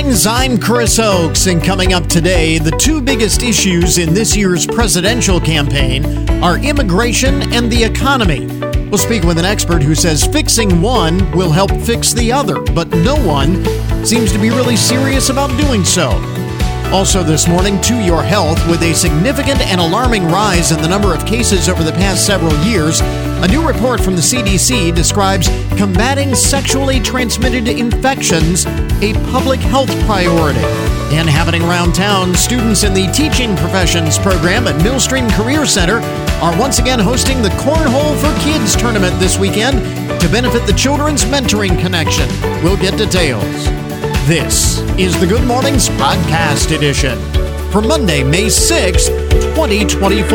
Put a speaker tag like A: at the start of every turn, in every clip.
A: mornings, I'm Chris Oakes, and coming up today, the two biggest issues in this year's presidential campaign are immigration and the economy. We'll speak with an expert who says fixing one will help fix the other, but no one seems to be really serious about doing so. Also this morning, to your health, with a significant and alarming rise in the number of cases over the past several years, a new report from the CDC describes combating sexually transmitted infections a public health priority. And happening around town, students in the Teaching Professions program at Millstream Career Center are once again hosting the Cornhole for Kids tournament this weekend to benefit the Children's Mentoring Connection. We'll get details. This is the Good Mornings Podcast Edition for Monday, May 6th, 2024.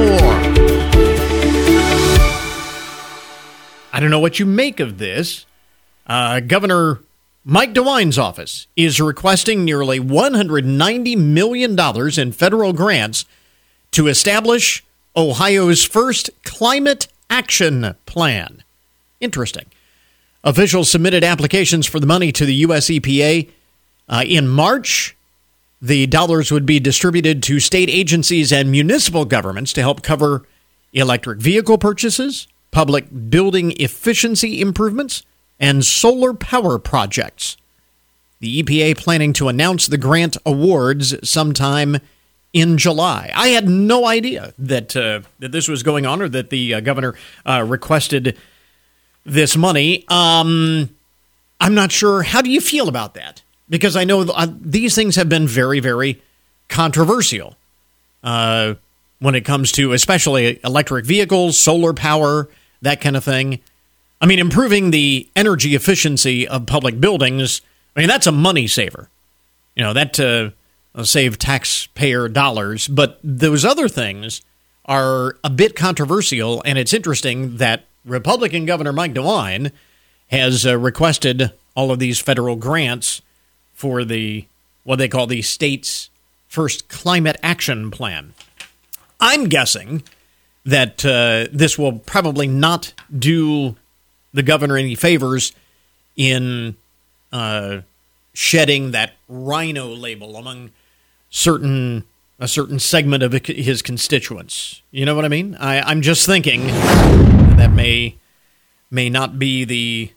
A: I don't know what you make of this. Governor Mike DeWine's office is requesting nearly $190 million in federal grants to establish Ohio's first climate action plan. Interesting. Officials submitted applications for the money to the U.S. EPA. In March, the dollars would be distributed to state agencies and municipal governments to help cover electric vehicle purchases, public building efficiency improvements, and solar power projects. The EPA planning to announce the grant awards sometime in July. I had no idea that this was going on, or that the governor requested this money. I'm not sure. How do you feel about that? Because I know these things have been very, very controversial when it comes to especially electric vehicles, solar power, that kind of thing. I mean, improving the energy efficiency of public buildings, I mean, that's a money saver. You know, that will save taxpayer dollars. But those other things are a bit controversial, and it's interesting that Republican Governor Mike DeWine has requested all of these federal grants for the what they call the state's first climate action plan. I'm guessing that this will probably not do the governor any favors in shedding that rhino label among a certain segment of his constituents. You know what I mean? I'm just thinking that may not be the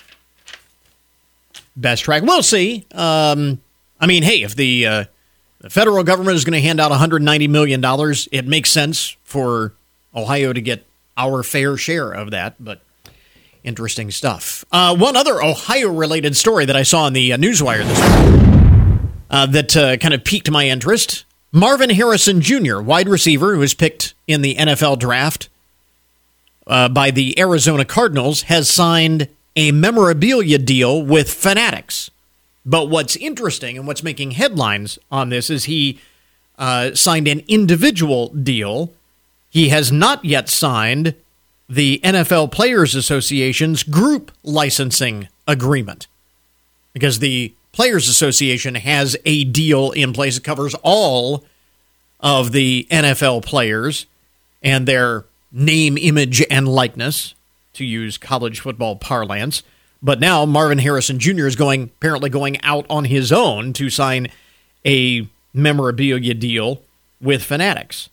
A: best track. We'll see. I mean, hey, if the federal government is going to hand out $190 million, it makes sense for Ohio to get our fair share of that, but interesting stuff. One other Ohio-related story that I saw on the Newswire this morning that kind of piqued my interest. Marvin Harrison Jr., wide receiver who was picked in the NFL draft by the Arizona Cardinals, has signed a memorabilia deal with Fanatics. But what's interesting and what's making headlines on this is he signed an individual deal. He has not yet signed the NFL Players Association's group licensing agreement, because the Players Association has a deal in place that covers all of the NFL players and their name, image, and likeness, to use college football parlance. But now Marvin Harrison Jr. is apparently going out on his own to sign a memorabilia deal with Fanatics.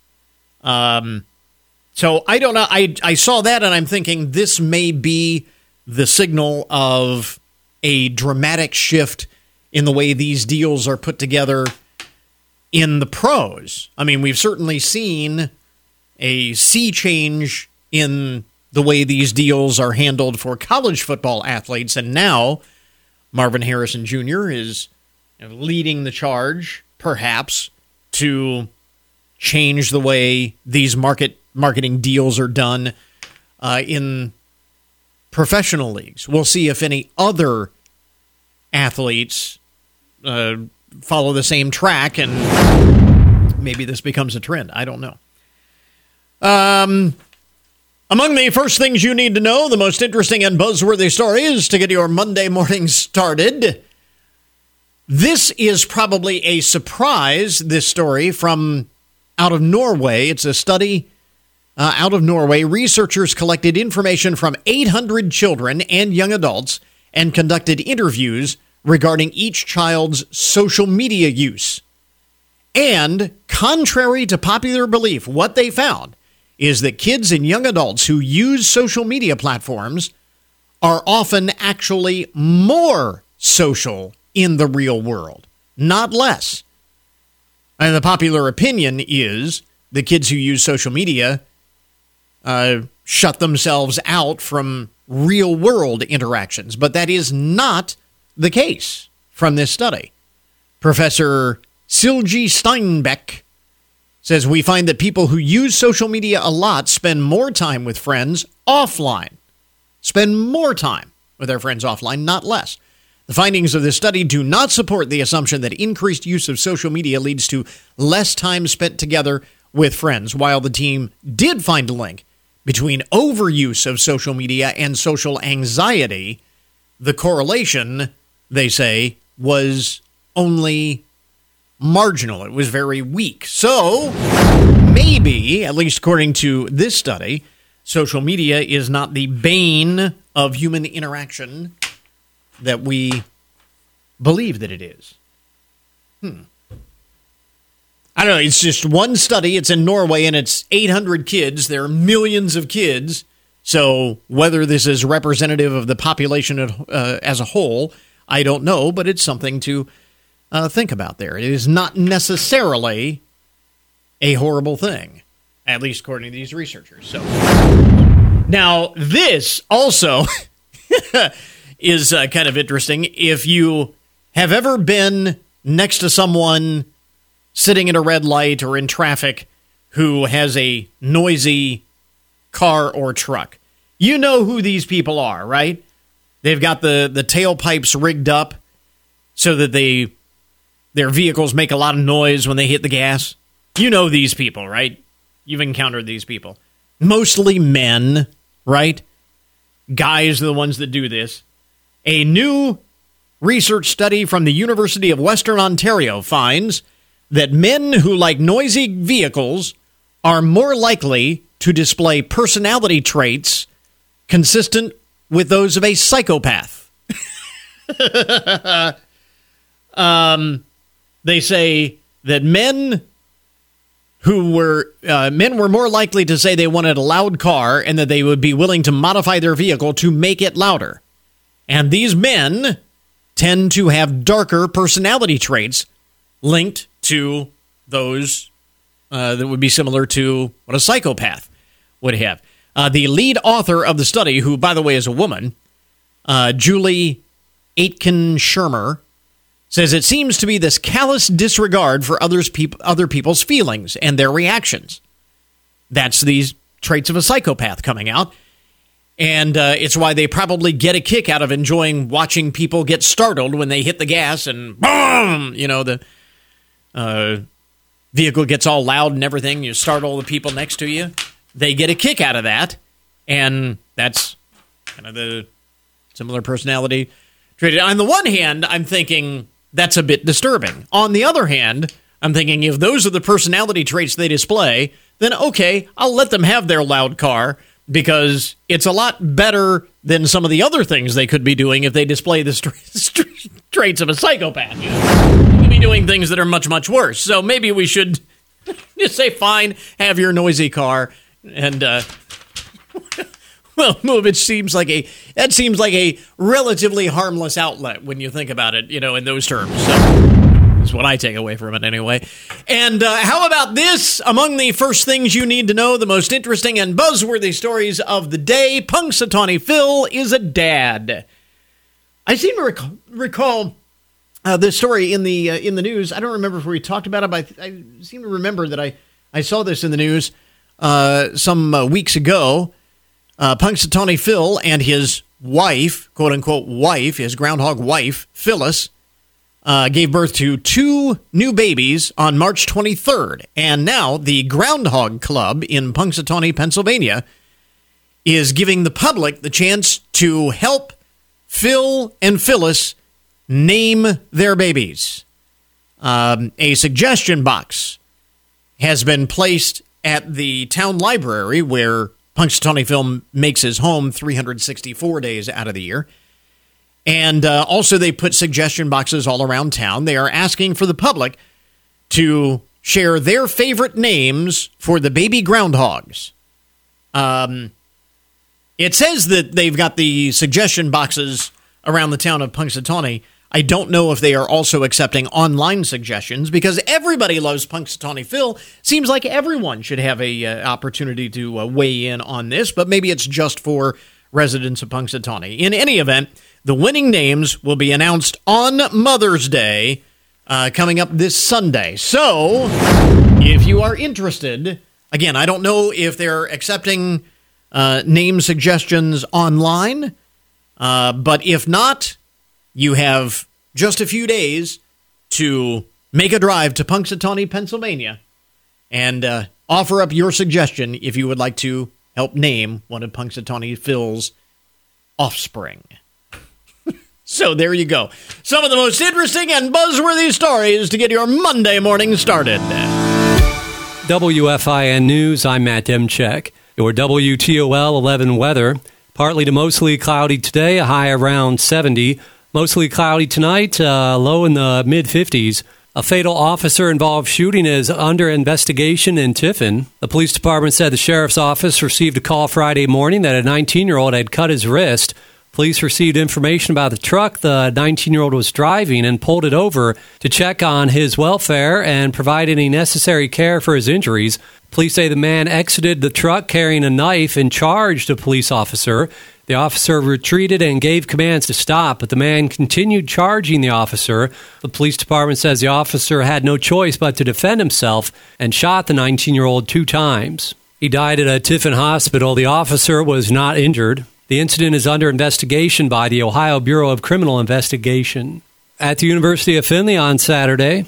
A: So I don't know. I saw that and I'm thinking this may be the signal of a dramatic shift in the way these deals are put together in the pros. I mean, we've certainly seen a sea change in the way these deals are handled for college football athletes, and now Marvin Harrison Jr. is leading the charge, perhaps, to change the way these marketing deals are done in professional leagues. We'll see if any other athletes follow the same track, and maybe this becomes a trend. I don't know. Among the first things you need to know, the most interesting and buzzworthy stories to get your Monday morning started. This is probably a surprise, this story from out of Norway. It's a study out of Norway. Researchers collected information from 800 children and young adults and conducted interviews regarding each child's social media use. And contrary to popular belief, what they found is that kids and young adults who use social media platforms are often actually more social in the real world, not less. And the popular opinion is the kids who use social media shut themselves out from real world interactions. But that is not the case from this study. Professor Silje Steinbeck says we find that people who use social media a lot spend more time with friends offline. Spend more time with their friends offline, not less. The findings of this study do not support the assumption that increased use of social media leads to less time spent together with friends. While the team did find a link between overuse of social media and social anxiety, the correlation, they say, was only marginal. It was very weak. So maybe, at least according to this study, social media is not the bane of human interaction that we believe that it is. I don't know. It's just one study. It's in Norway, and it's 800 kids. There are millions of kids. So whether this is representative of the population as a whole, I don't know, but it's something to think about there. It is not necessarily a horrible thing, at least according to these researchers. So now, this also is kind of interesting. If you have ever been next to someone sitting at a red light or in traffic who has a noisy car or truck, you know who these people are, right? They've got the tailpipes rigged up so that their vehicles make a lot of noise when they hit the gas. You know these people, right? You've encountered these people. Mostly men, right? Guys are the ones that do this. A new research study from the University of Western Ontario finds that men who like noisy vehicles are more likely to display personality traits consistent with those of a psychopath. They say that men were more likely to say they wanted a loud car and that they would be willing to modify their vehicle to make it louder. And these men tend to have darker personality traits linked to those that would be similar to what a psychopath would have. The lead author of the study, who, by the way, is a woman, Julie Aitken-Shermer, says it seems to be this callous disregard for other people's feelings and their reactions. That's these traits of a psychopath coming out. And it's why they probably get a kick out of enjoying watching people get startled when they hit the gas and boom, the vehicle gets all loud and everything. You startle the people next to you. They get a kick out of that. And that's kind of the similar personality trait. On the one hand, I'm thinking that's a bit disturbing. On the other hand, I'm thinking if those are the personality traits they display, then okay, I'll let them have their loud car because it's a lot better than some of the other things they could be doing if they display the traits of a psychopath. They could be doing things that are much, much worse. So maybe we should just say, fine, have your noisy car and well, it seems like a relatively harmless outlet when you think about it, in those terms. So that's what I take away from it anyway. And how about this? Among the first things you need to know, the most interesting and buzzworthy stories of the day, Punxsutawney Phil is a dad. I seem to recall this story in the news. I don't remember if we talked about it, but I seem to remember that I saw this in the news some weeks ago. Punxsutawney Phil and his wife, quote-unquote wife, his groundhog wife, Phyllis, gave birth to 2 new babies on March 23rd. And now the Groundhog Club in Punxsutawney, Pennsylvania, is giving the public the chance to help Phil and Phyllis name their babies. A suggestion box has been placed at the town library where Punxsutawney Phil makes his home 364 days out of the year. And also they put suggestion boxes all around town. They are asking for the public to share their favorite names for the baby groundhogs. It says that they've got the suggestion boxes around the town of Punxsutawney. I don't know if they are also accepting online suggestions, because everybody loves Punxsutawney Phil. Seems like everyone should have a opportunity to weigh in on this, but maybe it's just for residents of Punxsutawney. In any event, the winning names will be announced on Mother's Day, coming up this Sunday. So, if you are interested, again, I don't know if they're accepting name suggestions online, but if not, you have just a few days to make a drive to Punxsutawney, Pennsylvania, and offer up your suggestion if you would like to help name one of Punxsutawney Phil's offspring. So there you go. Some of the most interesting and buzzworthy stories to get your Monday morning started.
B: WFIN News, I'm Matt Demchek. Your WTOL 11 weather. Partly to mostly cloudy today, a high around 70. Mostly cloudy tonight, low in the mid-50s. A fatal officer-involved shooting is under investigation in Tiffin. The police department said the sheriff's office received a call Friday morning that a 19-year-old had cut his wrist. Police received information about the truck the 19-year-old was driving and pulled it over to check on his welfare and provide any necessary care for his injuries. Police say the man exited the truck carrying a knife and charged a police officer. The officer retreated and gave commands to stop, but the man continued charging the officer. The police department says the officer had no choice but to defend himself and shot the 19-year-old 2 times. He died at a Tiffin hospital. The officer was not injured. The incident is under investigation by the Ohio Bureau of Criminal Investigation. At the University of Findlay on Saturday,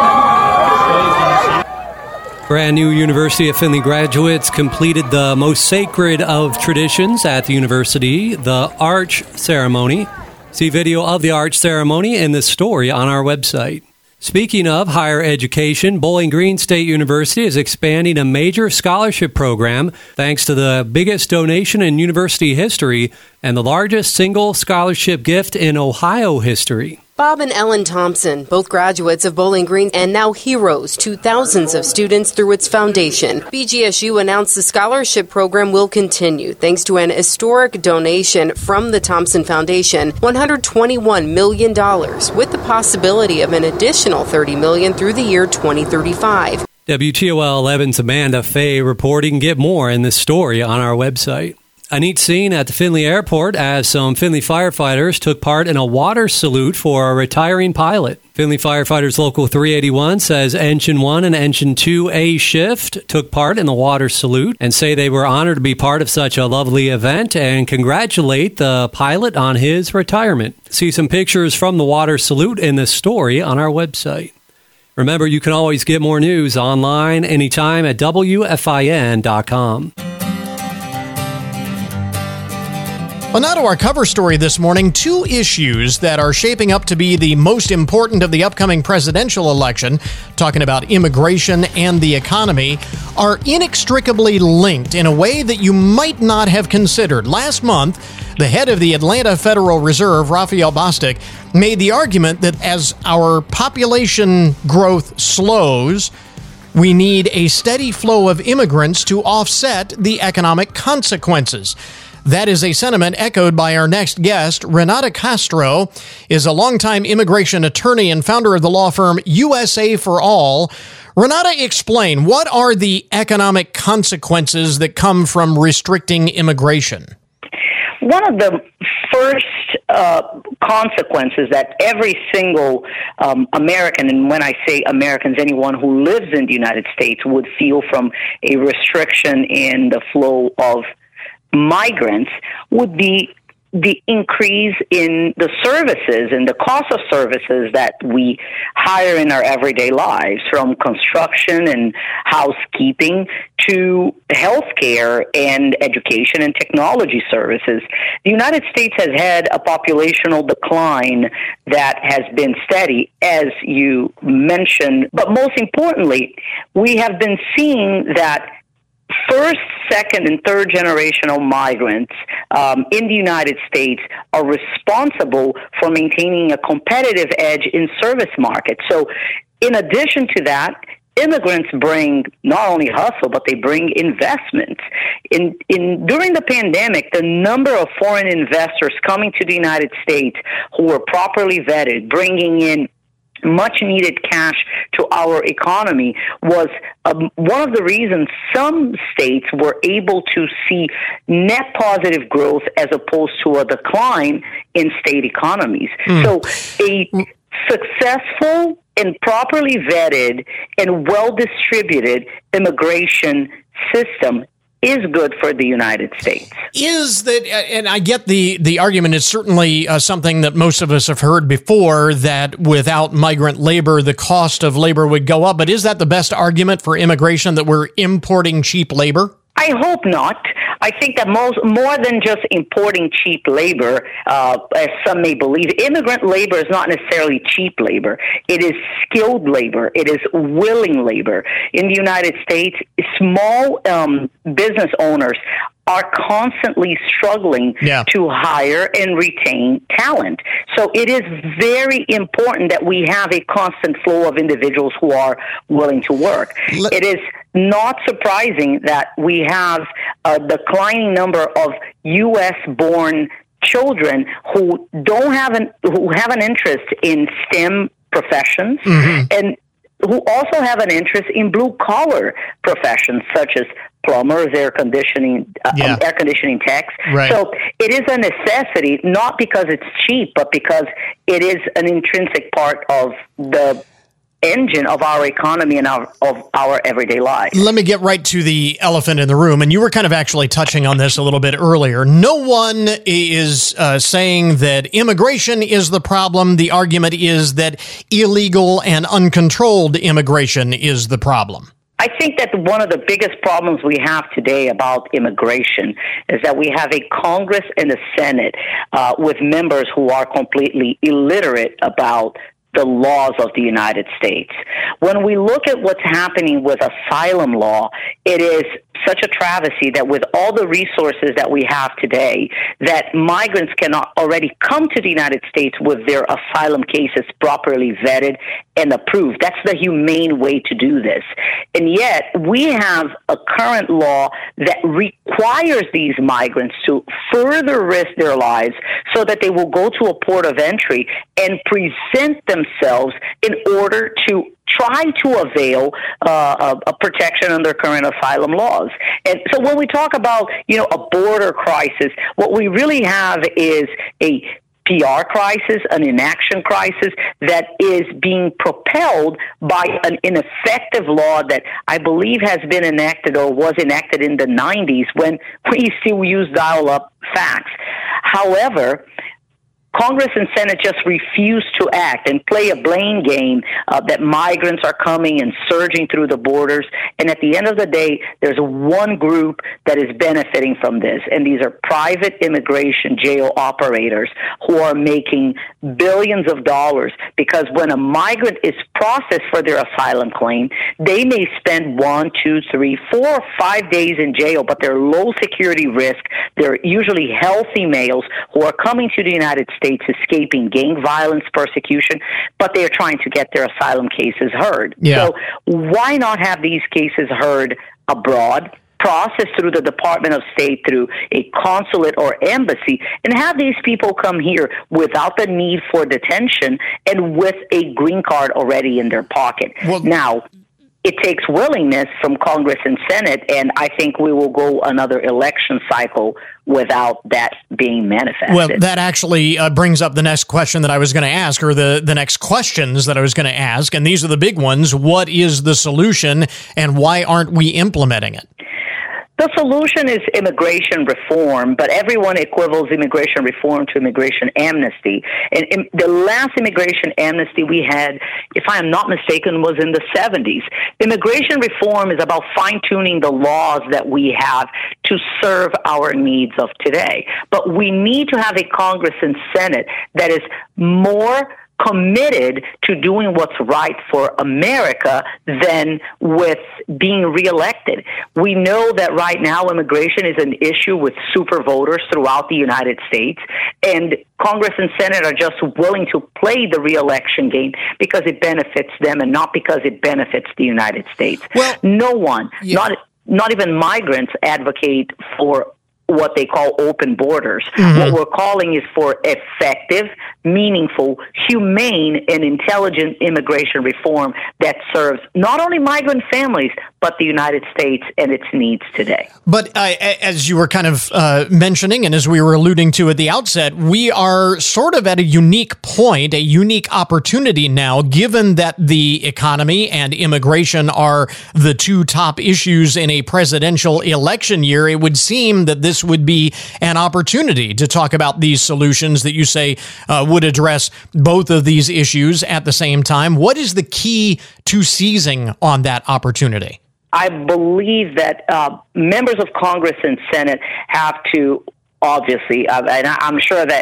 B: brand new University of Findlay graduates completed the most sacred of traditions at the university, the Arch Ceremony. See video of the Arch Ceremony in this story on our website. Speaking of higher education, Bowling Green State University is expanding a major scholarship program thanks to the biggest donation in university history and the largest single scholarship gift in Ohio history.
C: Bob and Ellen Thompson, both graduates of Bowling Green and now heroes to thousands of students through its foundation. BGSU announced the scholarship program will continue thanks to an historic donation from the Thompson Foundation, $121 million, with the possibility of an additional $30 million through the year 2035.
B: WTOL 11's Amanda Fay reporting. Get more in this story on our website. A neat scene at the Findlay Airport as some Findlay firefighters took part in a water salute for a retiring pilot. Findlay Firefighters Local 381 says Engine 1 and Engine 2A shift took part in the water salute and say they were honored to be part of such a lovely event and congratulate the pilot on his retirement. See some pictures from the water salute in this story on our website. Remember, you can always get more news online anytime at WFIN.com.
A: Well, now to our cover story this morning. 2 issues that are shaping up to be the most important of the upcoming presidential election, talking about immigration and the economy, are inextricably linked in a way that you might not have considered. Last month, the head of the Atlanta Federal Reserve, Raphael Bostic, made the argument that as our population growth slows, we need a steady flow of immigrants to offset the economic consequences. That is a sentiment echoed by our next guest. Renata Castro is a longtime immigration attorney and founder of the law firm USA for All. Renata, explain, what are the economic consequences that come from restricting immigration?
D: One of the first consequences that every single American, and when I say Americans, anyone who lives in the United States, would feel from a restriction in the flow of migrants would be the increase in the services and the cost of services that we hire in our everyday lives, from construction and housekeeping to healthcare and education and technology services. The United States has had a populational decline that has been steady, as you mentioned, but most importantly, we have been seeing that first, second, and third generational migrants in the United States are responsible for maintaining a competitive edge in service markets. So in addition to that, immigrants bring not only hustle, but they bring investments. During the pandemic, the number of foreign investors coming to the United States who were properly vetted, bringing in much needed cash to our economy was one of the reasons some states were able to see net positive growth as opposed to a decline in state economies. So a successful and properly vetted and well-distributed immigration system is good for the United States.
A: Is that, and I get the argument is certainly something that most of us have heard before, that without migrant labor, the cost of labor would go up. But is that the best argument for immigration, that we're importing cheap labor?
D: I hope not. I think that more than just importing cheap labor, as some may believe, immigrant labor is not necessarily cheap labor. It is skilled labor. It is willing labor. In the United States, small business owners are constantly struggling to hire and retain talent. So it is very important that we have a constant flow of individuals who are willing to work. It is not surprising that we have a declining number of U.S.-born children who have an interest in STEM professions and who also have an interest in blue-collar professions such as plumbers, air conditioning techs.
A: Right.
D: So it is a necessity, not because it's cheap, but because it is an intrinsic part of the engine of our economy and of our everyday lives.
A: Let me get right to the elephant in the room, and you were kind of actually touching on this a little bit earlier. No one is saying that immigration is the problem. The argument is that illegal and uncontrolled immigration is the problem.
D: I think that one of the biggest problems we have today about immigration is that we have a Congress and a Senate with members who are completely illiterate about the laws of the United States. When we look at what's happening with asylum law, it is such a travesty that with all the resources that we have today, that migrants cannot already come to the United States with their asylum cases properly vetted and approved. That's the humane way to do this. And yet, we have a current law that requires these migrants to further risk their lives so that they will go to a port of entry and present themselves in order to try to avail a protection under current asylum laws. And so when we talk about, a border crisis, what we really have is a PR crisis, an inaction crisis that is being propelled by an ineffective law that I believe has been enacted or was enacted in the 90s when we still use dial-up fax. However, Congress and Senate just refuse to act and play a blame game that migrants are coming and surging through the borders. And at the end of the day, there's one group that is benefiting from this, and these are private immigration jail operators who are making billions of dollars because when a migrant is processed for their asylum claim, they may spend 1, 2, 3, 4, 5 days in jail, but they're low security risk. They're usually healthy males who are coming to the United States escaping gang violence, persecution, but they are trying to get their asylum cases heard.
A: Yeah.
D: So why not have these cases heard abroad, processed through the Department of State, through a consulate or embassy, and have these people come here without the need for detention and with a green card already in their pocket?
A: Well,
D: now, it takes willingness from Congress and Senate, and I think we will go another election cycle without that being manifested.
A: Well, that actually brings up the next question that I was going to ask, or the next questions that I was going to ask, and these are the big ones. What is the solution, and why aren't we implementing it?
D: The solution is immigration reform, but everyone equivals immigration reform to immigration amnesty. And the last immigration amnesty we had, if I am not mistaken, was in the 70s. Immigration reform is about fine-tuning the laws that we have to serve our needs of today. But we need to have a Congress and Senate that is more committed to doing what's right for America than with being reelected. We know that right now immigration is an issue with super voters throughout the United States, and Congress and Senate are just willing to play the reelection game because it benefits them and not because it benefits the United States. Well, no one, not even migrants, advocate for what they call open borders. Mm-hmm. What we're calling is for effective, meaningful, humane, and intelligent immigration reform that serves not only migrant families, but the United States and its needs today.
A: But as you were kind of mentioning, and as we were alluding to at the outset, we are sort of at a unique point, a unique opportunity now, given that the economy and immigration are the two top issues in a presidential election year. It would seem that this would be an opportunity to talk about these solutions that you say would address both of these issues at the same time. What is the key to seizing on that opportunity?
D: I believe that members of Congress and Senate have to, obviously, and I'm sure that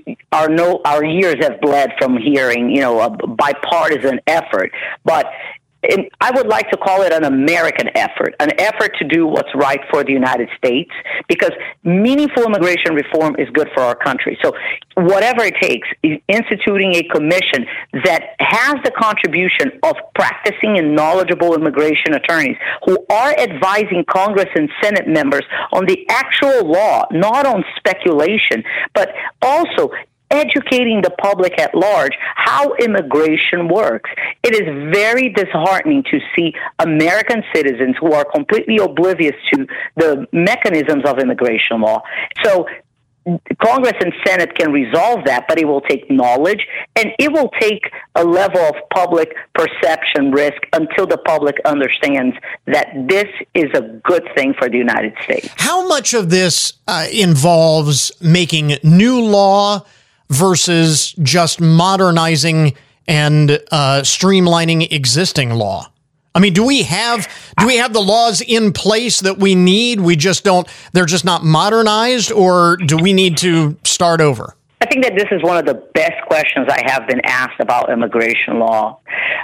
D: our ears have bled from hearing, a bipartisan effort, but I would like to call it an American effort, an effort to do what's right for the United States, because meaningful immigration reform is good for our country. So whatever it takes, instituting a commission that has the contribution of practicing and knowledgeable immigration attorneys who are advising Congress and Senate members on the actual law, not on speculation, but also educating the public at large how immigration works. It is very disheartening to see American citizens who are completely oblivious to the mechanisms of immigration law. So Congress and Senate can resolve that, but it will take knowledge and it will take a level of public perception risk until the public understands that this is a good thing for the United States.
A: How much of this involves making new law versus just modernizing and streamlining existing law? I mean, do we have the laws in place that we need? They're just not modernized, or do we need to start over?
D: I think that this is one of the best questions I have been asked about immigration law.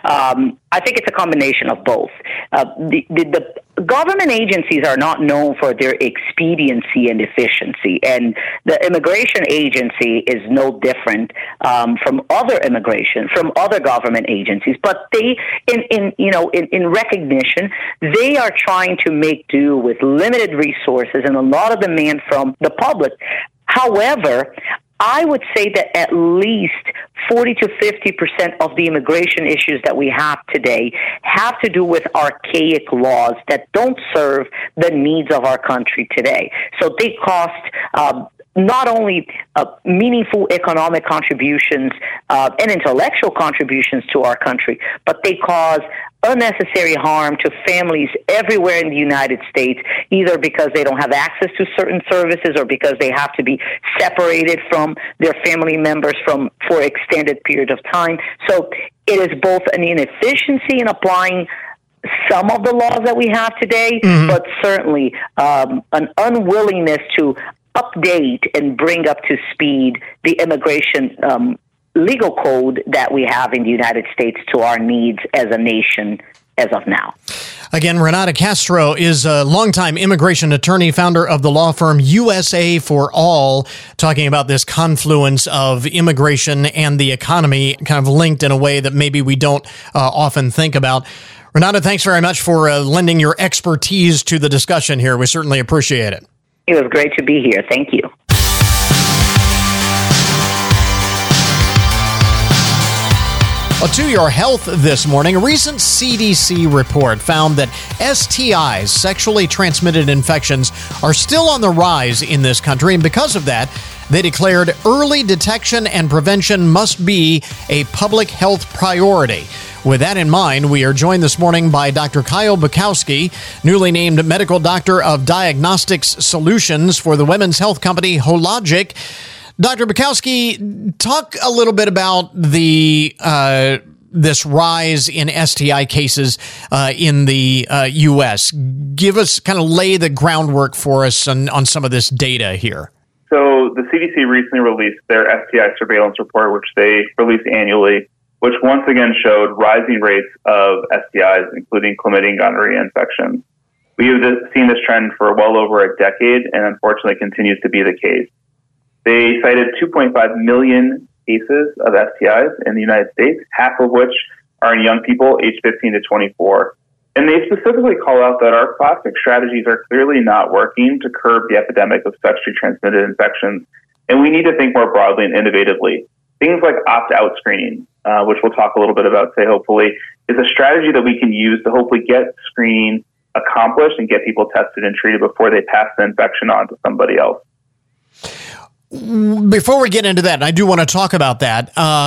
D: I think it's a combination of both. The government agencies are not known for their expediency and efficiency, and the immigration agency is no different from other government agencies. But they, in recognition, they are trying to make do with limited resources and a lot of demand from the public. However, I would say that at least 40 to 50% of the immigration issues that we have today have to do with archaic laws that don't serve the needs of our country today. So they cost not only meaningful economic contributions and intellectual contributions to our country, but they cause unnecessary harm to families everywhere in the United States, either because they don't have access to certain services or because they have to be separated from their family members for extended period of time. So it is both an inefficiency in applying some of the laws that we have today, but certainly an unwillingness to update and bring up to speed the immigration legal code that we have in the United States to our needs as a nation as of now.
A: Again, Renata Castro is a longtime immigration attorney, founder of the law firm USA for All, talking about this confluence of immigration and the economy, kind of linked in a way that maybe we don't often think about. Renata, thanks very much for lending your expertise to the discussion here. We certainly appreciate it.
D: It was great to be here. Thank you.
A: Well, to your health this morning, a recent CDC report found that STIs, sexually transmitted infections, are still on the rise in this country, and because of that, they declared early detection and prevention must be a public health priority. With that in mind, we are joined this morning by Dr. Kyle Bukowski, newly named Medical Doctor of Diagnostics Solutions for the women's health company Hologic. Dr. Bukowski, talk a little bit about the this rise in STI cases in the U.S. Give us, kind of lay the groundwork for us on some of this data here.
E: So the CDC recently released their STI surveillance report, which they release annually, which once again showed rising rates of STIs, including chlamydia and gonorrhea infections. We have seen this trend for well over a decade, and unfortunately continues to be the case. They cited 2.5 million cases of STIs in the United States, half of which are in young people aged 15 to 24. And they specifically call out that our classic strategies are clearly not working to curb the epidemic of sexually transmitted infections. And we need to think more broadly and innovatively. Things like opt-out screening, which we'll talk a little bit about today, hopefully, is a strategy that we can use to hopefully get screening accomplished and get people tested and treated before they pass the infection on to somebody else.
A: Before we get into that, and I do want to talk about that,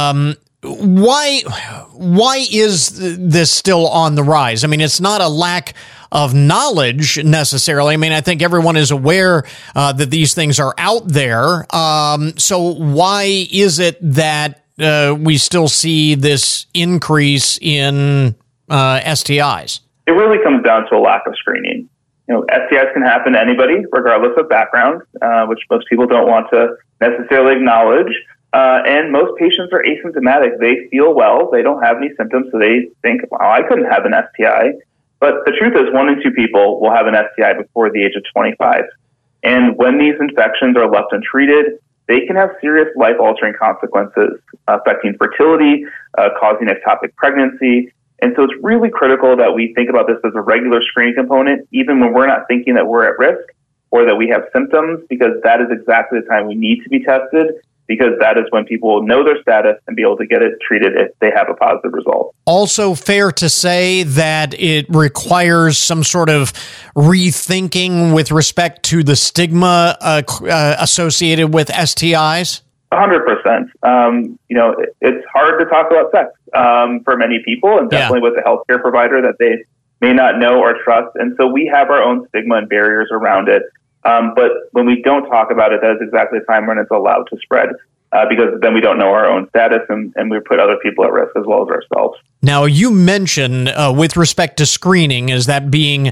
A: why is this still on the rise? I mean, it's not a lack of knowledge necessarily. I mean, I think everyone is aware that these things are out there. So why is it that we still see this increase in STIs?
E: It really comes down to a lack of screening. STIs can happen to anybody, regardless of background, which most people don't want to necessarily acknowledge. And most patients are asymptomatic. They feel well. They don't have any symptoms, so they think, well, I couldn't have an STI. But the truth is 1 in 2 people will have an STI before the age of 25. And when these infections are left untreated, they can have serious life-altering consequences, affecting fertility, causing ectopic pregnancy. And so it's really critical that we think about this as a regular screening component, even when we're not thinking that we're at risk or that we have symptoms, because that is exactly the time we need to be tested, because that is when people will know their status and be able to get it treated if they have a positive result. Also
A: fair to say that it requires some sort of rethinking with respect to the stigma associated with STIs?
E: 100%. It's hard to talk about sex for many people, and definitely with a healthcare provider that they may not know or trust. And so we have our own stigma and barriers around it. But when we don't talk about it, that is exactly the time when it's allowed to spread, because then we don't know our own status and we put other people at risk as well as ourselves.
A: Now, you mentioned with respect to screening as that being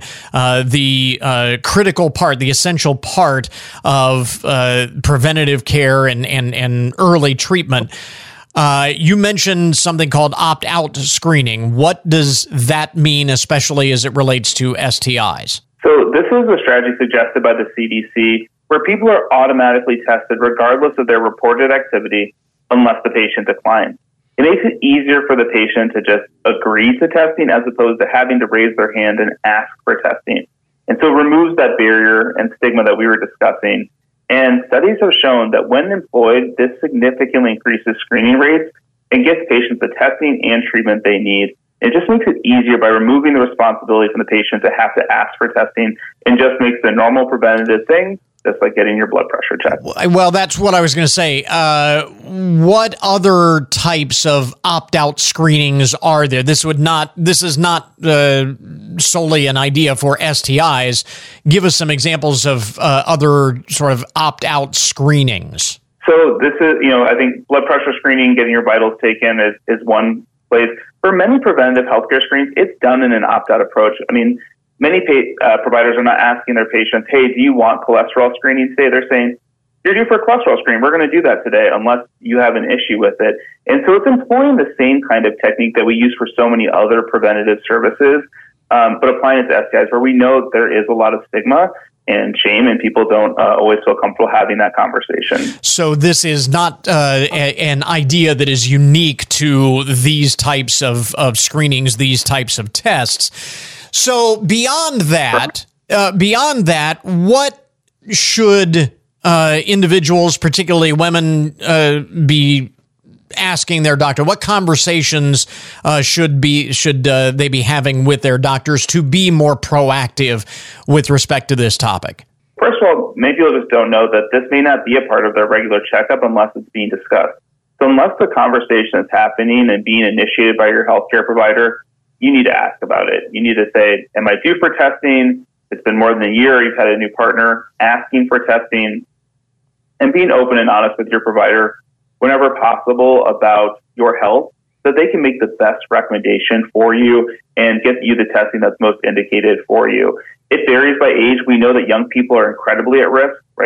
A: the critical part, the essential part of preventative care and early treatment. You mentioned something called opt-out screening. What does that mean, especially as it relates to STIs?
E: So this is a strategy suggested by the CDC where people are automatically tested regardless of their reported activity unless the patient declines. It makes it easier for the patient to just agree to testing as opposed to having to raise their hand and ask for testing. And so it removes that barrier and stigma that we were discussing. And studies have shown that when employed, this significantly increases screening rates and gets patients the testing and treatment they need. It just makes it easier by removing the responsibility from the patient to have to ask for testing and just makes the normal preventative thing, just like getting your blood pressure checked.
A: Well, that's what I was going to say. What other types of opt-out screenings are there? This is not solely an idea for STIs. Give us some examples of other sort of opt-out screenings.
E: So this is, I think blood pressure screening, getting your vitals taken is one place. For many preventative healthcare screens, it's done in an opt-out approach. I mean, many providers are not asking their patients, hey, do you want cholesterol screening today? They're saying, you're due for a cholesterol screen. We're going to do that today unless you have an issue with it. And so it's employing the same kind of technique that we use for so many other preventative services, but applying it to STIs where we know there is a lot of stigma and shame, and people don't always feel comfortable having that conversation.
A: So this is not an idea that is unique to these types of screenings, these types of tests. So beyond that, what should individuals, particularly women, be asking their doctor? What conversations should they be having with their doctors to be more proactive with respect to this topic?
E: First of all, many people just don't know that this may not be a part of their regular checkup unless it's being discussed. So unless the conversation is happening and being initiated by your healthcare provider, you need to ask about it. You need to say, am I due for testing? It's been more than a year. You've had a new partner, asking for testing, and being open and honest with your provider whenever possible about your health so they can make the best recommendation for you and get you the testing that's most indicated for you. It varies by age. We know that young people are incredibly at risk, right?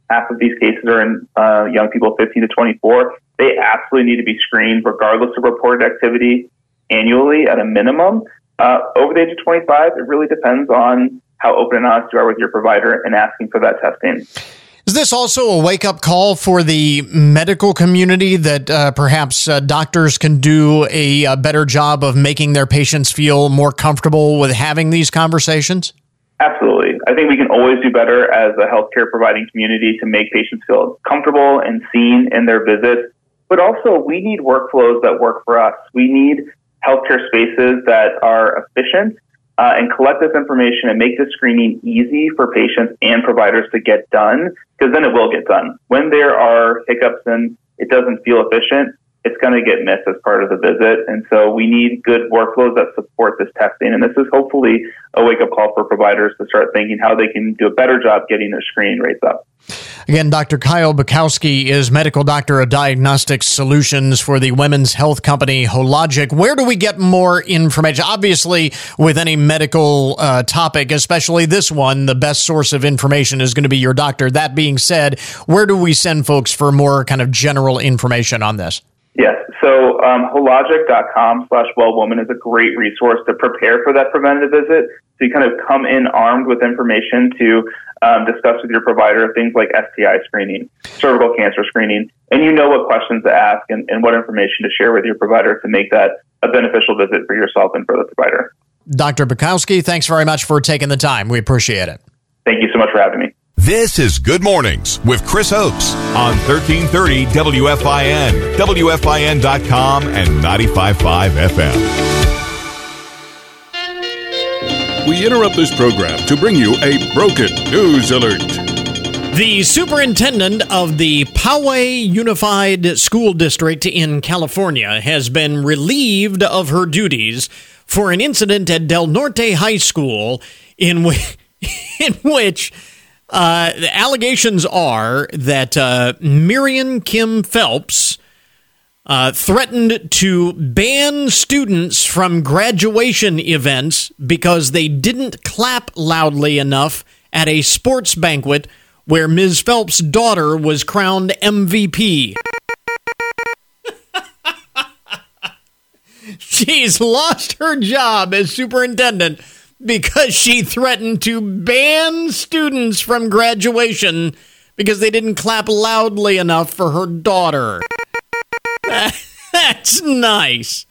E: half of these cases are in young people 15 to 24. They absolutely need to be screened regardless of reported activity annually at a minimum. Over the age of 25, it really depends on how open and honest you are with your provider and asking for that testing.
A: Is this also a wake-up call for the medical community that perhaps doctors can do a better job of making their patients feel more comfortable with having these conversations?
E: Absolutely. I think we can always do better as a healthcare providing community to make patients feel comfortable and seen in their visits. But also, we need workflows that work for us. We need healthcare spaces that are efficient and collect this information and make the screening easy for patients and providers to get done, because then it will get done. When there are hiccups and it doesn't feel efficient, it's going to get missed as part of the visit. And so we need good workflows that support this testing. And this is hopefully a wake-up call for providers to start thinking how they can do a better job getting their screening rates up.
A: Again, Dr. Kyle Bukowski is Medical Doctor of Diagnostic Solutions for the women's health company Hologic. Where do we get more information? Obviously, with any medical topic, especially this one, the best source of information is going to be your doctor. That being said, where do we send folks for more kind of general information on this?
E: Yes. So hologic.com/wellwoman is a great resource to prepare for that preventative visit. So you kind of come in armed with information to discuss with your provider things like STI screening, cervical cancer screening, and you know what questions to ask and what information to share with your provider to make that a beneficial visit for yourself and for the provider.
A: Dr. Bukowski, thanks very much for taking the time. We appreciate it.
E: Thank you so much for having me.
F: This is Good Mornings with Chris Oakes on 1330 WFIN, WFIN.com, and 95.5 FM.
G: We interrupt this program to bring you a broken news alert.
A: The superintendent of the Poway Unified School District in California has been relieved of her duties for an incident at Del Norte High School in which the allegations are that Miriam Kim Phelps threatened to ban students from graduation events because they didn't clap loudly enough at a sports banquet where Ms. Phelps' daughter was crowned MVP. She's lost her job as superintendent because she threatened to ban students from graduation because they didn't clap loudly enough for her daughter. That's nice.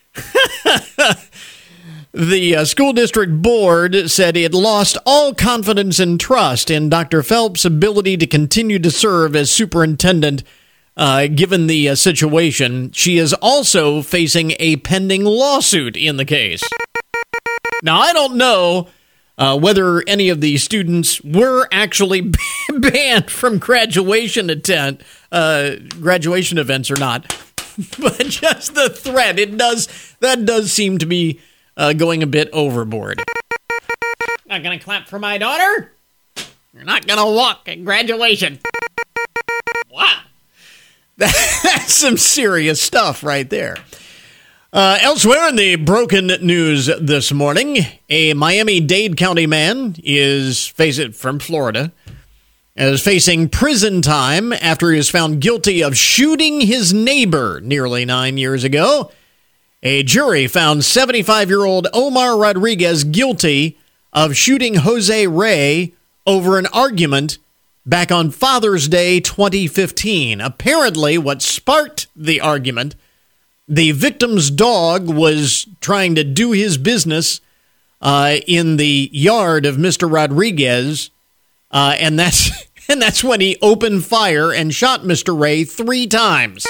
A: The school district board said it lost all confidence and trust in Dr. Phelps' ability to continue to serve as superintendent, given the situation. She is also facing a pending lawsuit in the case. Now, I don't know whether any of these students were actually banned from graduation events or not, but just the threat, that does seem to be going a bit overboard. Not going to clap for my daughter? You're not going to walk at graduation. Wow. That's some serious stuff right there. Elsewhere in the broken news this morning, a Miami-Dade County man from Florida is facing prison time after he was found guilty of shooting his neighbor nearly 9 years ago. A jury found 75-year-old Omar Rodriguez guilty of shooting Jose Ray over an argument back on Father's Day 2015. Apparently, what sparked the argument, the victim's dog was trying to do his business in the yard of Mr. Rodriguez, and that's when he opened fire and shot Mr. Ray 3 times.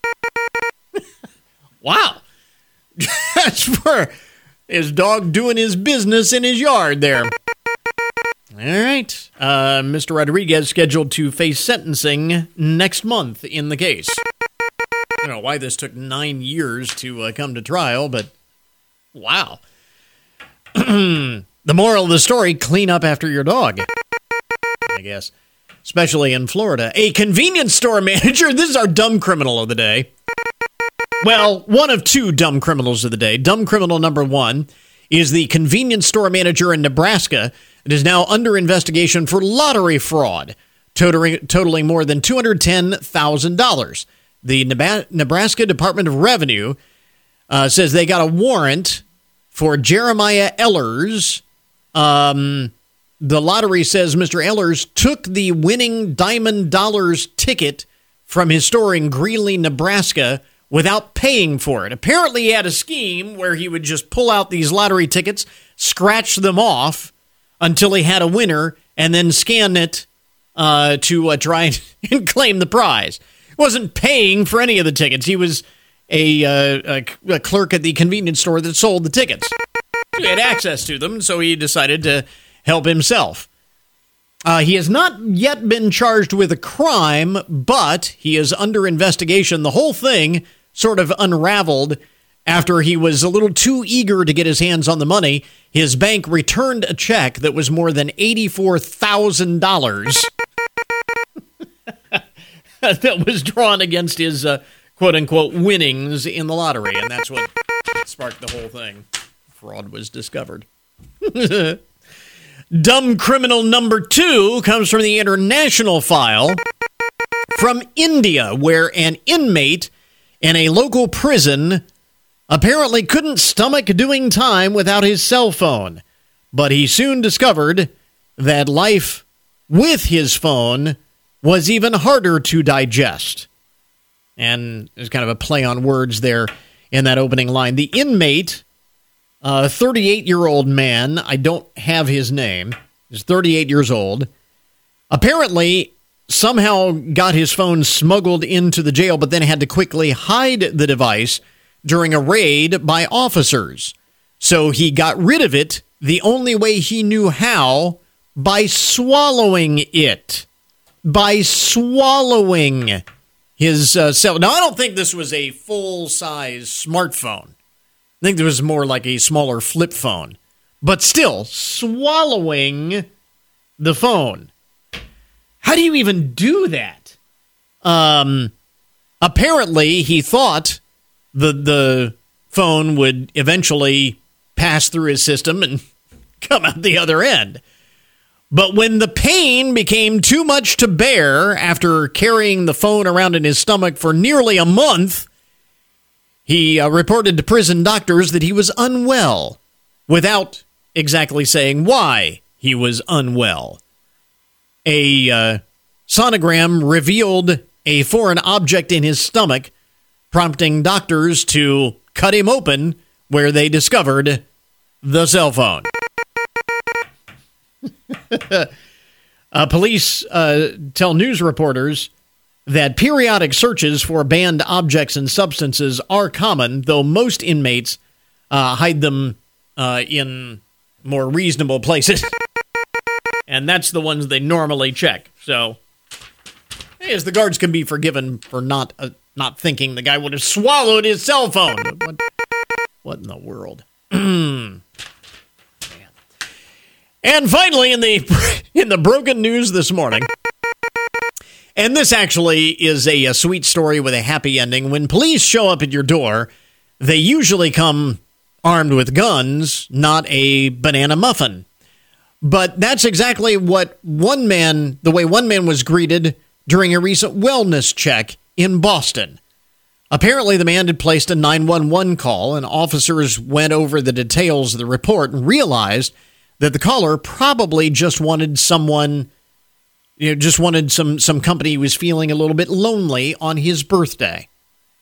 A: Wow. That's for his dog doing his business in his yard there. All right. Mr. Rodriguez scheduled to face sentencing next month in the case. I don't know why this took 9 years to come to trial, but wow. The moral of the story, clean up after your dog, I guess. Especially in Florida. A convenience store manager, this is our dumb criminal of the day. Well, one of 2 dumb criminals of the day. Dumb criminal number 1 is the convenience store manager in Nebraska that is now under investigation for lottery fraud. totaling more than $210,000. The Nebraska Department of Revenue says they got a warrant for Jeremiah Ehlers. The lottery says Mr. Ehlers took the winning Diamond Dollars ticket from his store in Greeley, Nebraska, without paying for it. Apparently, he had a scheme where he would just pull out these lottery tickets, scratch them off until he had a winner, and then scan it to try and claim the prize. He wasn't paying for any of the tickets. He was a clerk at the convenience store that sold the tickets. He had access to them, so he decided to help himself. He has not yet been charged with a crime, but he is under investigation. The whole thing sort of unraveled after he was a little too eager to get his hands on the money. His bank returned a check that was more than $84,000 that was drawn against his quote-unquote winnings in the lottery, and that's what sparked the whole thing. Fraud was discovered. Dumb criminal number 2 comes from the international file from India, where an inmate in a local prison apparently couldn't stomach doing time without his cell phone. But he soon discovered that life with his phone was even harder to digest. And there's kind of a play on words there in that opening line. The inmate, a 38-year-old man, I don't have his name, he's 38 years old, apparently somehow got his phone smuggled into the jail, but then had to quickly hide the device during a raid by officers. So he got rid of it the only way he knew how, by swallowing it. By swallowing his cell. Now, I don't think this was a full-size smartphone. I think there was more like a smaller flip phone. But still, swallowing the phone. How do you even do that? Apparently, he thought the phone would eventually pass through his system and come out the other end. But when the pain became too much to bear after carrying the phone around in his stomach for nearly a month, he reported to prison doctors that he was unwell, without exactly saying why he was unwell. A sonogram revealed a foreign object in his stomach, prompting doctors to cut him open, where they discovered the cell phone. Police tell news reporters that periodic searches for banned objects and substances are common, though most inmates hide them in more reasonable places. And that's the ones they normally check. So, as the guards can be forgiven for not thinking the guy would have swallowed his cell phone. What in the world? And finally, in the broken news this morning, and this actually is a sweet story with a happy ending. When police show up at your door, they usually come armed with guns, not a banana muffin. But that's exactly the way one man was greeted during a recent wellness check in Boston. Apparently, the man had placed a 911 call, and officers went over the details of the report and realized that the caller probably just wanted someone, just wanted some company. He was feeling a little bit lonely on his birthday.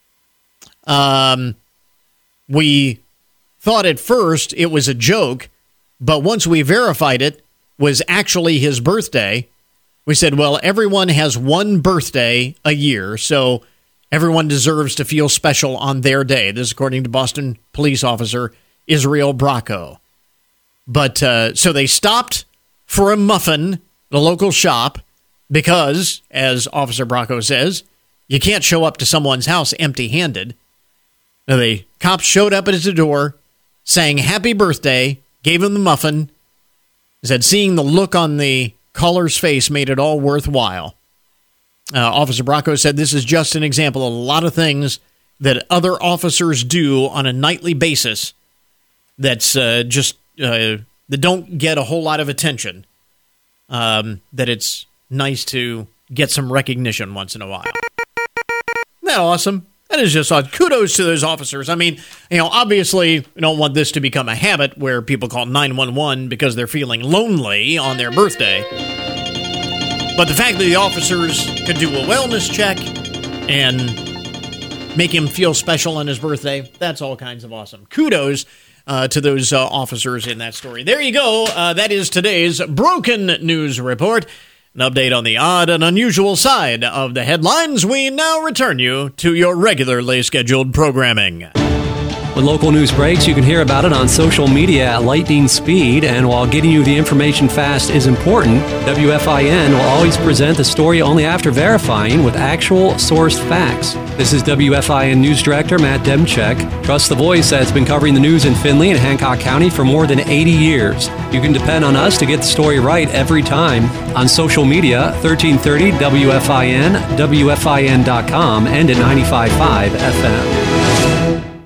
A: We thought at first it was a joke, but once we verified it was actually his birthday, we said, well, everyone has one birthday a year, so everyone deserves to feel special on their day. This is according to Boston police officer Israel Bracco. But so they stopped for a muffin at a local shop because, as Officer Bracco says, you can't show up to someone's house empty-handed. Now, the cops showed up at his door, sang happy birthday, gave him the muffin, said seeing the look on the caller's face made it all worthwhile. Officer Bracco said this is just an example of a lot of things that other officers do on a nightly basis that's that don't get a whole lot of attention. That it's nice to get some recognition once in a while. Isn't that awesome? That is just awesome. Kudos to those officers. I mean, obviously, we don't want this to become a habit where people call 911 because they're feeling lonely on their birthday. But the fact that the officers could do a wellness check and make him feel special on his birthday, that's all kinds of awesome. Kudos to those officers in that story. There you go. That is today's Broken News Report. An update on the odd and unusual side of the headlines. We now return you to your regularly scheduled programming.
B: When local news breaks, you can hear about it on social media at lightning speed. And while getting you the information fast is important, WFIN will always present the story only after verifying with actual sourced facts. This is WFIN News Director Matt Demchek. Trust the voice that's been covering the news in Findlay and Hancock County for more than 80 years. You can depend on us to get the story right every time. On social media, 1330 WFIN, WFIN.com, and at 95.5 FM.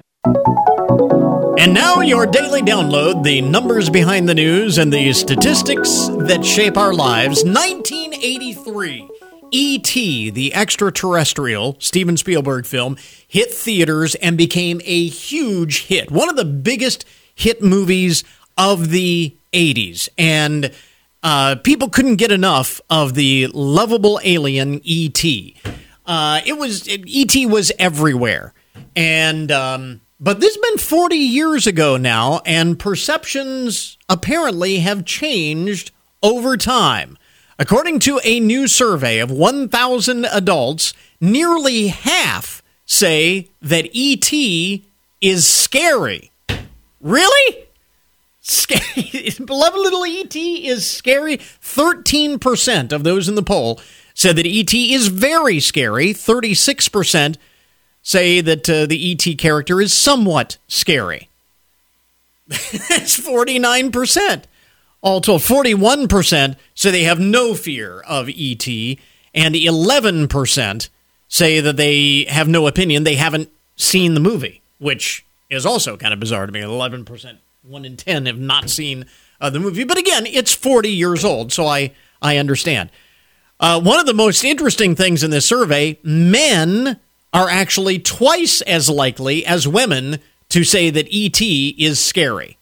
A: And now your daily download, the numbers behind the news and the statistics that shape our lives. 1983, E.T., the extraterrestrial Steven Spielberg film, hit theaters and became a huge hit. One of the biggest hit movies of the 80s. And people couldn't get enough of the lovable alien E.T. E.T. was everywhere. And but this has been 40 years ago now, and perceptions apparently have changed over time. According to a new survey of 1,000 adults, nearly half say that E.T. is scary. Really? Scary. Beloved little E.T. is scary. 13% of those in the poll said that E.T. is very scary. 36% say that the E.T. character is somewhat scary. That's 49%. All told, 41% say they have no fear of E.T., and 11% say that they have no opinion. They haven't seen the movie, which is also kind of bizarre to me. 11%, 1 in 10 have not seen the movie. But again, it's 40 years old, so I understand. One of the most interesting things in this survey, men are actually twice as likely as women to say that E.T. is scary.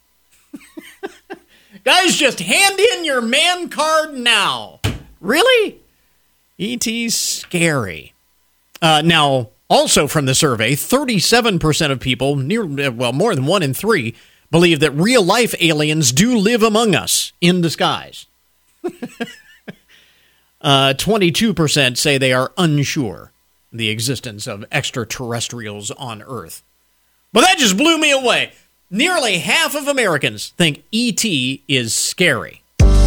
A: Guys, just hand in your man card now. Really? E.T.'s scary. Now, also from the survey, 37% of people, more than 1 in 3, believe that real-life aliens do live among us in disguise. 22% say they are unsure the existence of extraterrestrials on Earth. But that just blew me away. Nearly half of Americans think E.T. is scary.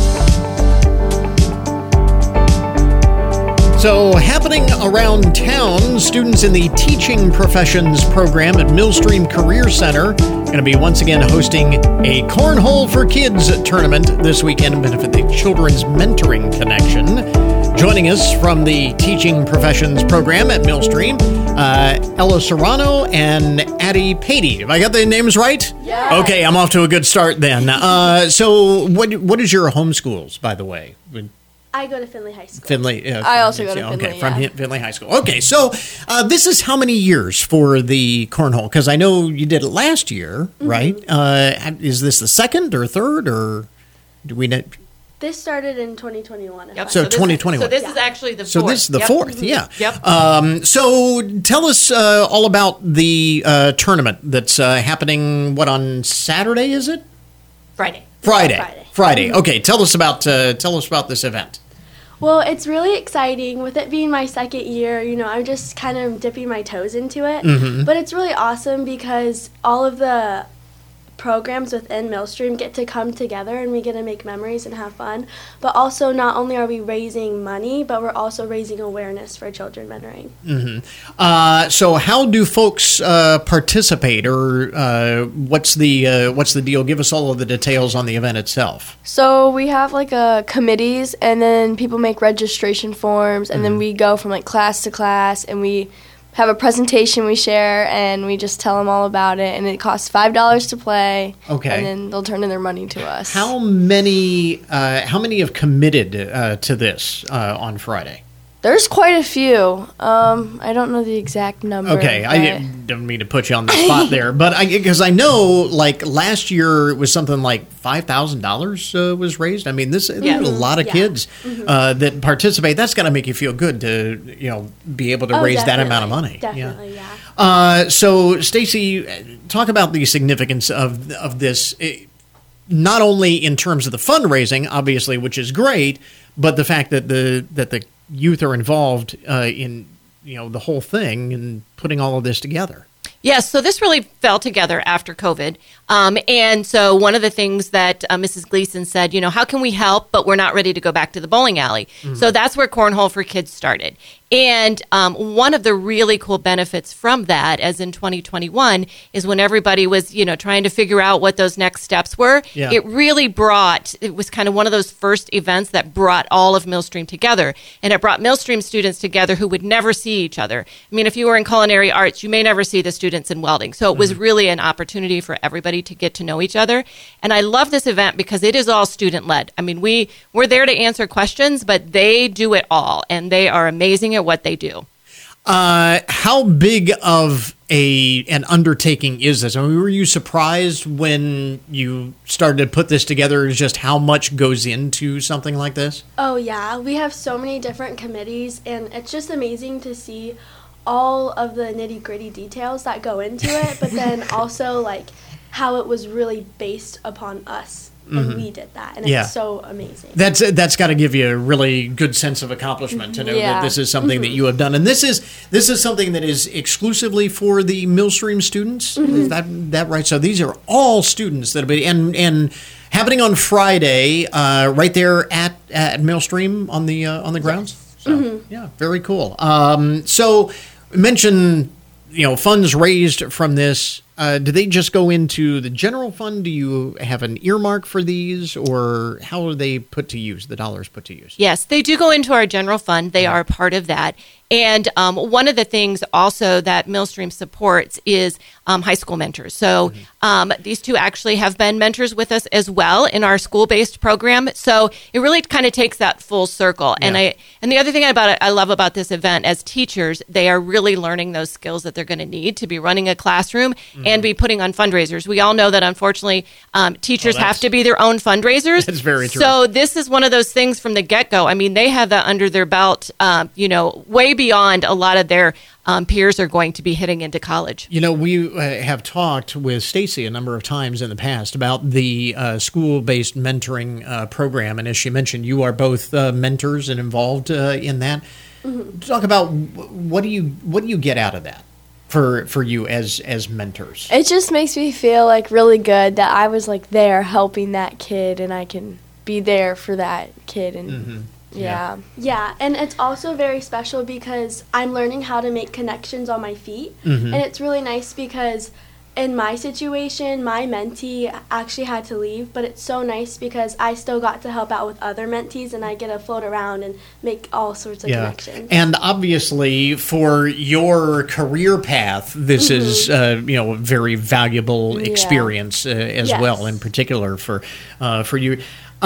A: So, happening around town, students in the Teaching Professions program at Millstream Career Center going to be once again hosting a Cornhole for Kids tournament this weekend to benefit the Children's Mentoring Connection. Joining us from the Teaching Professions program at Millstream, Ella Serrano and Addie Patey. Have I got the names right?
H: Yeah.
A: Okay, I'm off to a good start then. So what is your homeschools, by the way?
H: I go to Findlay High School.
A: Findlay.
H: I also go to Findlay.
A: Okay, from Findlay High School. Okay, so this is how many years for the cornhole? Because I know you did it last year, right? Is this the second or third, or do we know?
H: This started in 2021.
I: Yep.
A: So 2021.
I: So this is actually the fourth.
A: So this is the fourth, yeah.
I: Yep.
A: So tell us all about the tournament that's happening, on Saturday, is it?
I: Friday.
A: Friday. Okay, tell us about this event.
H: Well, it's really exciting. With it being my second year, I'm just kind of dipping my toes into it.
A: Mm-hmm.
H: But it's really awesome because all of the programs within Millstream get to come together and we get to make memories and have fun. But also, not only are we raising money, but we're also raising awareness for children mentoring.
A: Mm-hmm. So how do folks participate, or what's the deal? Give us all of the details on the event itself.
J: So we have committees, and then people make registration forms, and then we go from class to class, and we have a presentation we share, and we just tell them all about it. And it costs $5 to play.
A: Okay.
J: And then they'll turn in their money to us.
A: How many have committed to this on Friday?
J: There's quite a few. I don't know the exact number.
A: Okay, I don't mean to put you on the spot there, but because I know, like last year, it was something like $5,000 was raised. I mean, there's a lot of kids that participate. That's got to make you feel good to be able to raise that amount of money.
H: Definitely, yeah.
A: So, Stacy, talk about the significance of this. Not only in terms of the fundraising, obviously, which is great, but the fact that the youth are involved in the whole thing and putting all of this together.
I: Yes, so this really fell together after COVID. And so one of the things that Mrs. Gleason said, how can we help, but we're not ready to go back to the bowling alley? Mm-hmm. So that's where Cornhole for Kids started. And one of the really cool benefits from that, as in 2021, is when everybody was, trying to figure out what those next steps were, it was kind of one of those first events that brought all of Millstream together. And it brought Millstream students together who would never see each other. I mean, if you were in culinary arts, you may never see the students in welding. So it was really an opportunity for everybody to get to know each other. And I love this event because it is all student-led. I mean, we're there to answer questions, but they do it all, and they are amazing at what they do.
A: How big of an undertaking is this? I mean, were you surprised when you started to put this together, just how much goes into something like this?
H: Oh, yeah. We have so many different committees, and it's just amazing to see all of the nitty-gritty details that go into it, but then also, like, how it was really based upon us. And we did that, and it's so amazing.
A: That's got to give you a really good sense of accomplishment to know that this is something that you have done, and this is something that is exclusively for the Millstream students. Is that right? So these are all students that'll be and happening on Friday, right there at Millstream on the grounds. So yeah, very cool. So mention funds raised from this. Do they just go into the general fund? Do you have an earmark for these, or how are they put to use, the dollars put to use?
I: Yes, they do go into our general fund. They are part of that. And one of the things also that Millstream supports is high school mentors. So these two actually have been mentors with us as well in our school-based program. So it really kind of takes that full circle. Yeah. And the other thing I love about this event, as teachers, they are really learning those skills that they're going to need to be running a classroom and be putting on fundraisers. We all know that, unfortunately, teachers have to be their own fundraisers.
A: That's very true.
I: So this is one of those things from the get-go. I mean, they have that under their belt, way beyond a lot of their peers are going to be hitting into college.
A: We have talked with Stacy a number of times in the past about the school-based mentoring program, and as she mentioned, you are both mentors and involved in that. Talk about what do you get out of that for you as mentors?
J: It just makes me feel like really good that I was like there helping that kid, and I can be there for that kid and. Yeah,
H: and it's also very special because I'm learning how to make connections on my feet, and it's really nice because in my situation, my mentee actually had to leave, but it's so nice because I still got to help out with other mentees, and I get to float around and make all sorts of connections.
A: And obviously, for your career path, this is a very valuable experience as well, in particular for you.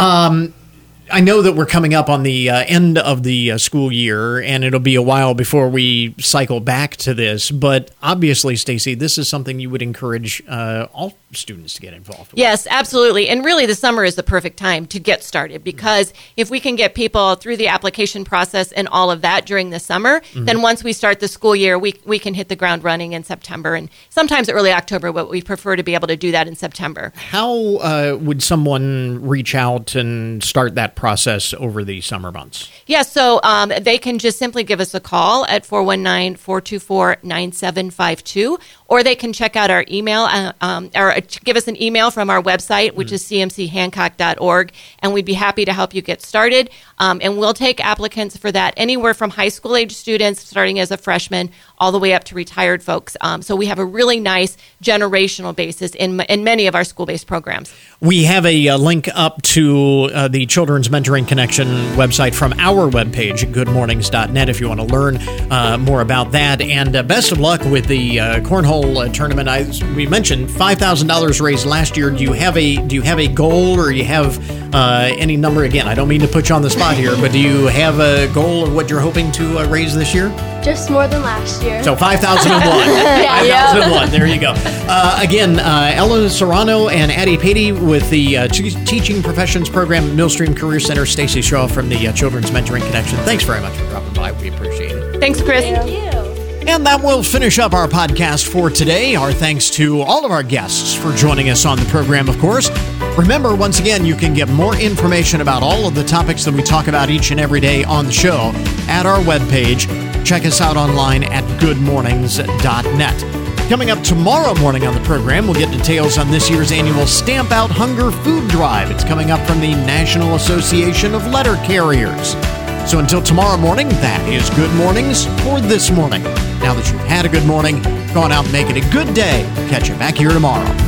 A: I know that we're coming up on the end of the school year, and it'll be a while before we cycle back to this. But obviously, Stacy, this is something you would encourage all students to get involved with.
I: Yes, absolutely. And really, the summer is the perfect time to get started because if we can get people through the application process and all of that during the summer, then once we start the school year, we can hit the ground running in September and sometimes early October, but we prefer to be able to do that in September.
A: How would someone reach out and start that process over the summer months?
I: Yeah, so they can just simply give us a call at 419-424-9752, or they can check out our email or give us an email from our website, which is cmchancock.org, and we'd be happy to help you get started. And we'll take applicants for that anywhere from high school age students, starting as a freshman, all the way up to retired folks. So we have a really nice generational basis in many of our school-based programs.
A: We have a link up to the Children's Mentoring Connection website from our webpage at goodmornings.net if you want to learn more about that. And best of luck with the cornhole tournament. We mentioned $5,000 raised last year. Do you have a goal, or you have any number? Again, I don't mean to put you on the spot here, but do you have a goal of what you're hoping to raise this year?
H: Just more than last year.
A: So 5,001. 5,001. There you go. Again, Ella Serrano and Addie Patey with the Teaching Professions Program at Millstream Career Center. Stacey Shaw from the Children's Mentoring Connection. Thanks very much for dropping by. We appreciate it.
I: Thanks, Chris.
H: Thank you.
A: And that will finish up our podcast for today. Our thanks to all of our guests for joining us on the program, of course. Remember, once again, you can get more information about all of the topics that we talk about each and every day on the show at our webpage. Check us out online at goodmornings.net. Coming up tomorrow morning on the program, we'll get details on this year's annual Stamp Out Hunger Food Drive. It's coming up from the National Association of Letter Carriers. So until tomorrow morning, that is Good Mornings for this morning. Now that you've had a good morning, go on out and make it a good day. Catch you back here tomorrow.